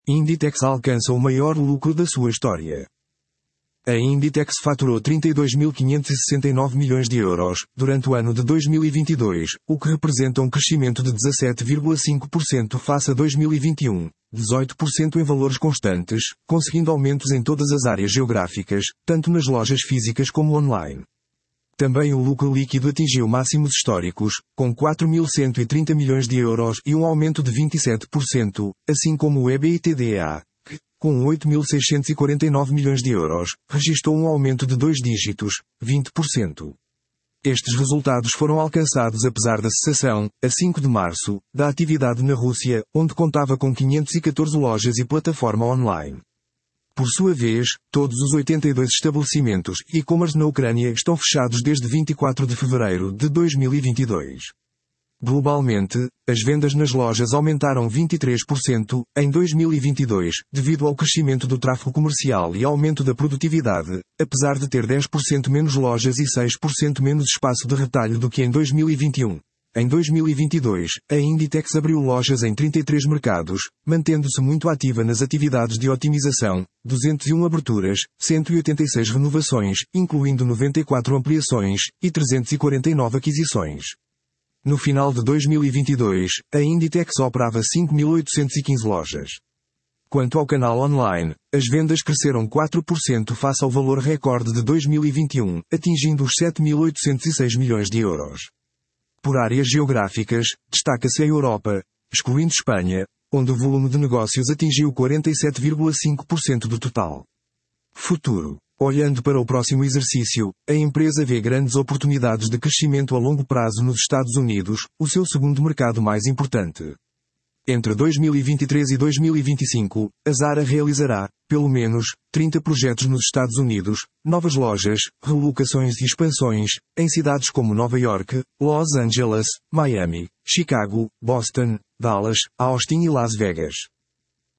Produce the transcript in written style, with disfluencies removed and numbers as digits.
Inditex alcança o maior lucro da sua história. A Inditex faturou 32.569 milhões de euros durante o ano de 2022, o que representa um crescimento de 17,5% face a 2021, 18% em valores constantes, conseguindo aumentos em todas as áreas geográficas, tanto nas lojas físicas como online. Também o lucro líquido atingiu máximos históricos, com 4.130 milhões de euros e um aumento de 27%, assim como o EBITDA, que, com 8.649 milhões de euros, registrou um aumento de 2 dígitos, 20%. Estes resultados foram alcançados apesar da cessação, a 5 de março, da atividade na Rússia, onde contava com 514 lojas e plataforma online. Por sua vez, todos os 82 estabelecimentos e-commerce na Ucrânia estão fechados desde 24 de fevereiro de 2022. Globalmente, as vendas nas lojas aumentaram 23% em 2022, devido ao crescimento do tráfego comercial e aumento da produtividade, apesar de ter 10% menos lojas e 6% menos espaço de retalho do que em 2021. Em 2022, a Inditex abriu lojas em 33 mercados, mantendo-se muito ativa nas atividades de otimização, 201 aberturas, 186 renovações, incluindo 94 ampliações, e 349 aquisições. No final de 2022, a Inditex operava 5.815 lojas. Quanto ao canal online, as vendas cresceram 4% face ao valor recorde de 2021, atingindo os 7.806 milhões de euros. Por áreas geográficas, destaca-se a Europa, excluindo Espanha, onde o volume de negócios atingiu 47,5% do total. Futuro. Olhando para o próximo exercício, a empresa vê grandes oportunidades de crescimento a longo prazo nos Estados Unidos, o seu segundo mercado mais importante. Entre 2023 e 2025, a Zara realizará, pelo menos, 30 projetos nos Estados Unidos, novas lojas, relocações e expansões, em cidades como Nova York, Los Angeles, Miami, Chicago, Boston, Dallas, Austin e Las Vegas.